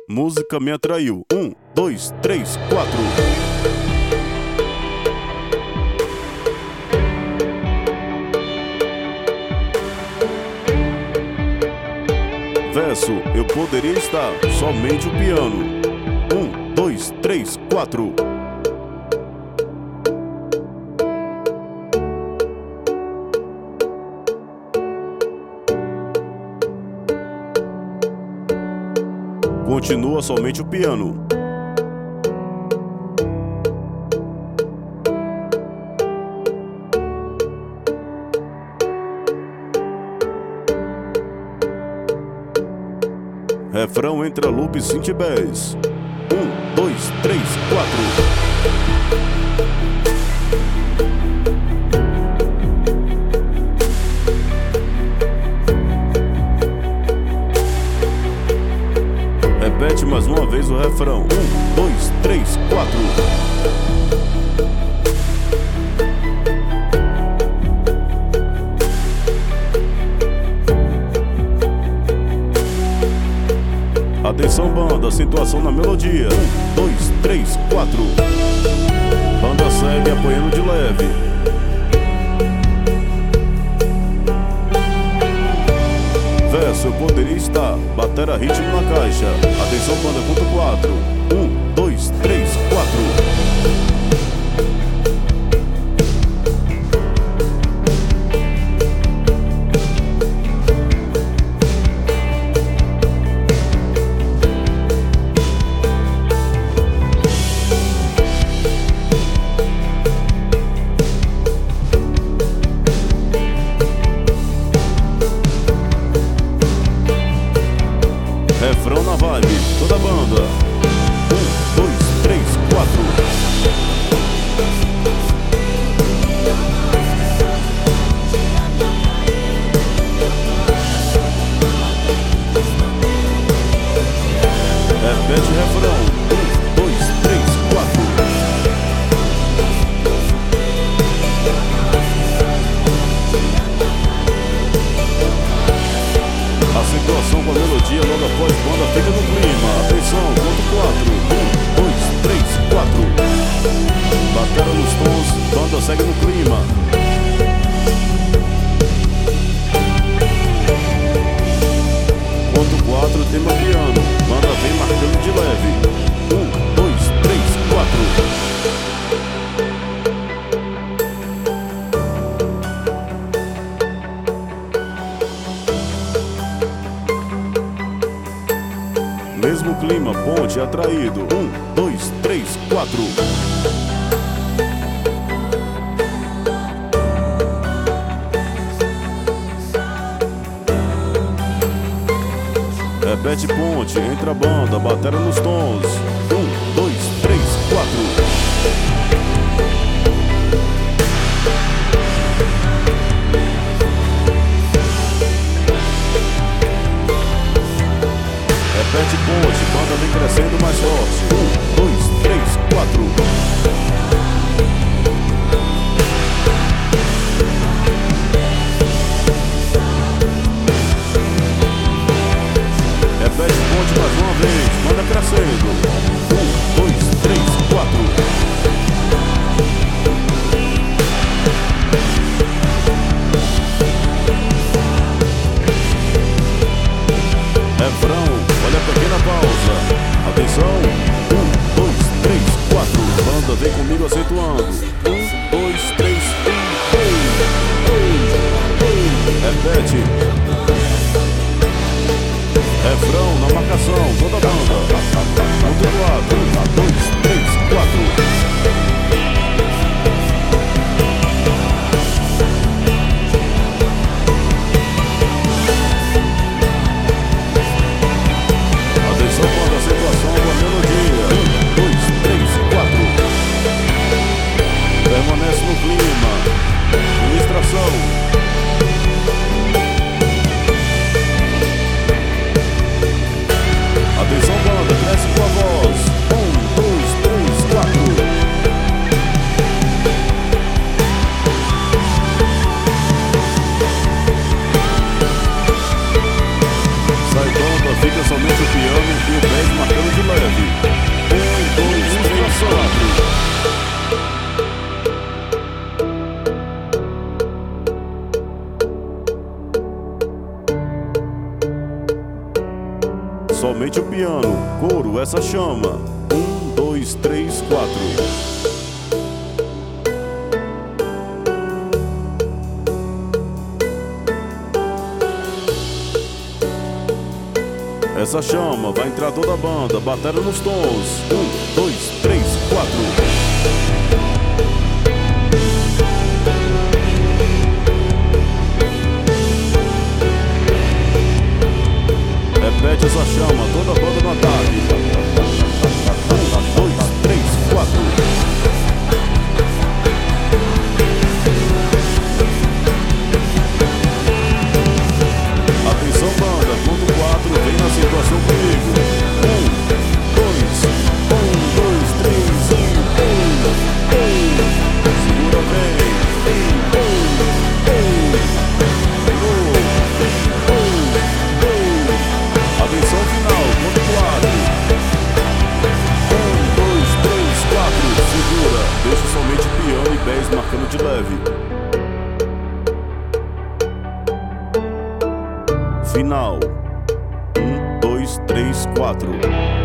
Música me atraiu. 1, 2, 3, 4. Verso, eu poderia estar somente o piano. 1, 2, 3, 4. Continua somente o piano. Refrão entra loop synth-bass. 1, 2, 3, 4. Repete mais uma vez o refrão. 1, 2, 3, 4. Atenção banda, acentuação na melodia. 1, 2, 3, 4. Banda segue apoiando de leve. Verso, eu poderia estar, batera ritmo na caixa. Atenção banda, conta 4. 1, 2, 3, 4. Refrão na vibe, toda a banda. 1, 2, 3, 4. Repete o refrão. 1, 2, 3, 4. Acentuação com a melodia logo após banda fica no clima. Atenção, conto 4. 1, 2, 3, 4. Batera nos tons, banda segue no clima. Conto 4, tema piano. Banda vem marcando de leve. 1, 2, 3, 4. Mesmo clima, ponte atraído. 1, 2, 3, 4. Repete ponte, entra a banda, batera nos tons. 1, 2, 3, 4. Repete ponte, banda vem crescendo mais forte. 1, 2, 3, 4. Repete ponte mais uma vez, banda crescendo. 1, 2, 3, 4. Refrão, olha a pequena pausa. Atenção. 1, 2, 3, 4. Banda vem comigo acentuando. 1, 2, 3, 1. Repete. Refrão na marcação, toda a banda. Conto 4. 1, 2, 3, 4. Permanece no clima. Ilustração. Atenção banda, cresce com a voz. 1, 2, 3, 4. somente o piano. Coro, essa chama. 1, 2, 3, 4. Essa chama, vai entrar toda a banda, batera nos tons. 1, 2, 3, 4. Repete essa chama, toda a banda no ataque. 1, 2, 3, 4. Atenção banda, conto 4, vem na situação comigo. 1, 2, 3 e 1. Segura bem. Atenção final, conto 4. 1, 2, 3, 4. Segura, deixa somente piano e bass marcando de leve. Final. 1, 2, 3, 4.